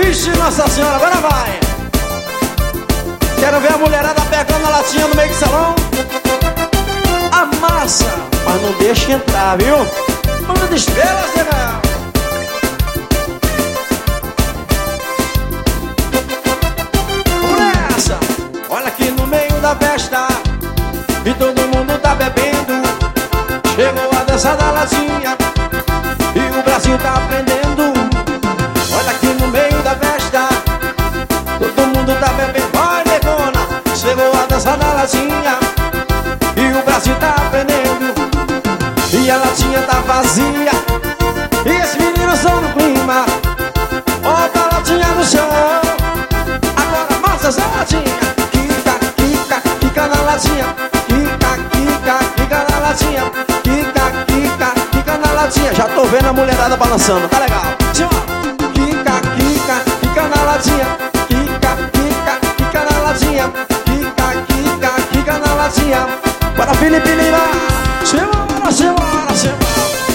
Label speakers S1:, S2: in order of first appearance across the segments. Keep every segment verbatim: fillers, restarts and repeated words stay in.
S1: Ixi, Nossa Senhora, agora vai. Quero ver a mulherada pegando a latinha no meio do salão. Amassa, mas não deixa entrar, viu? Mundo de estrelas, legal. Nessa, olha aqui no meio da festa e todo mundo tá bebendo. Chegou a dança da latinha e o Brasil tá aprendendo. Olha aqui no meio da festa, todo mundo tá bebendo. Vai, negona, chegou a dança da latinha e o Brasil tá aprendendo. E a latinha tá vazia e esses meninos são no clima. Bota a latinha no chão, agora amassa essa latinha. Quica, quica, quica na latinha. Quica, quica, quica na latinha. Quica, quica, quica na latinha. Já tô vendo a mulherada balançando, tá legal. Quica, quica, quica na latinha. Quica, quica, quica na latinha. Quica, quica, quica na latinha. Para Felipe Lima. Simbora, simbora, simbora.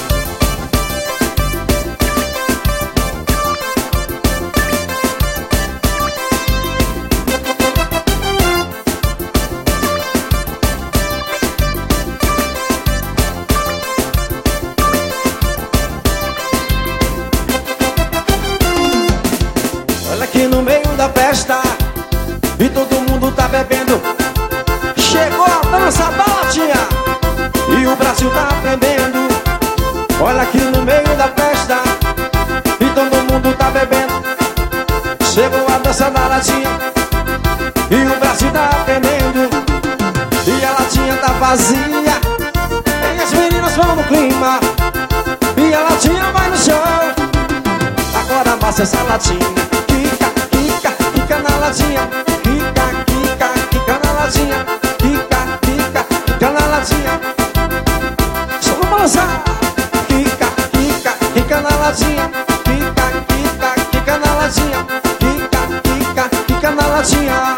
S1: Olha aqui no meio da festa e todo mundo tá bebendo. Chegou a dança da latinha e o Brasil tá aprendendo. Olha aqui no meio da festa e todo mundo tá bebendo. Chegou a dança da latinha e o Brasil tá aprendendo. E a latinha tá vazia e as meninas vão no clima. E a latinha vai no chão, agora amassa essa latinha. Quica, quica, quica na latinha. Quica, quica, quica na latinha. Quica, quica, quica na latinha. Só vamos balançar. Quica, quica, quica na latinha. Quica, quica, quica na latinha. Quica, quica, quica na latinha.